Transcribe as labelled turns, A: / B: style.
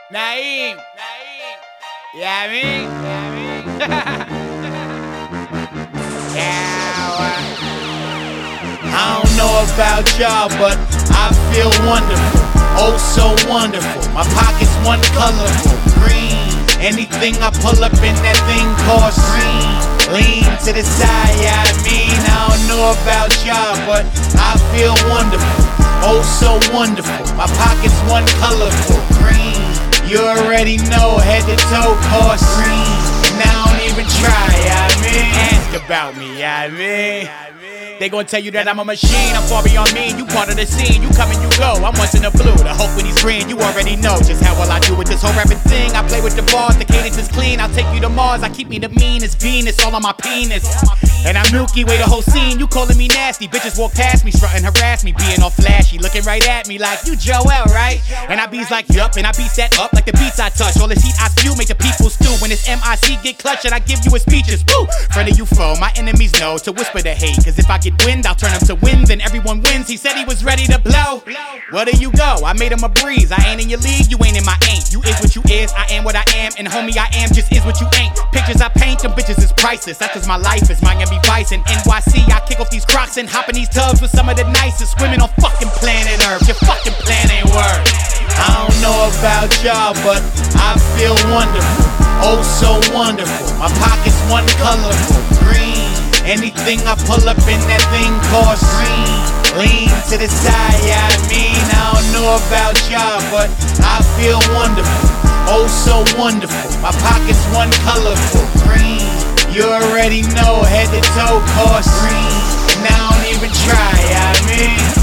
A: Naeem. Yeah, I mean? I don't know about y'all, but I feel wonderful. Oh, so wonderful. My pockets one colorful, green. Anything I pull up in that thing costs green. Lean to the side, yeah, I mean, I don't know about y'all, but I feel wonderful. Oh, so wonderful. My pockets one colorful, green. You already know, head to toe cost green. And I don't even try, yeah, I mean, ask about me, yeah, I mean. They gon' tell you that I'm a machine, I'm far beyond mean. You part of the scene, you come and you go. I'm once in the blue, the hope when he's green. You already know just how well I do with this whole rapping thing. I play with the bars, the cadence is clean. I'll take you to Mars, I keep me the meanest Venus, all on my penis. And I'm Milky Way, the whole scene. You calling me nasty, bitches walk past me, strutting, harass me, being all flashy, looking right at me like, you Joel, right? And I bees like, yup, and I be set up like the beats I touch. All this heat I spew, make the people stew. When it's MIC get clutch and I give you a speeches, woo! Friend of you foe, my enemies know to whisper the hate. Cause if I get wind, I'll turn him to wind, then everyone wins. He said he was ready to blow. Where do you go? I made him a breeze. I ain't in your league, you ain't in my ain't. You is what you is, I am what I am, and homie I am just is what you ain't. Pictures I paint, them bitches is priceless. That's cause my life is Miami Vice and NYC. I kick off these Crocs and hop in these tubs with some of the nicest women on fucking planet Earth. Your fucking plan ain't work. I don't know about y'all, but I feel wonderful. Oh, so wonderful. My pockets one colorful, green. Anything I pull up in that thing costs green. Lean to the side, yeah, I mean, I don't know about y'all, but I feel wonderful. Oh, so wonderful. My pockets one colorful, green. You already know, head to toe costs green. And I don't even try, yeah, I mean.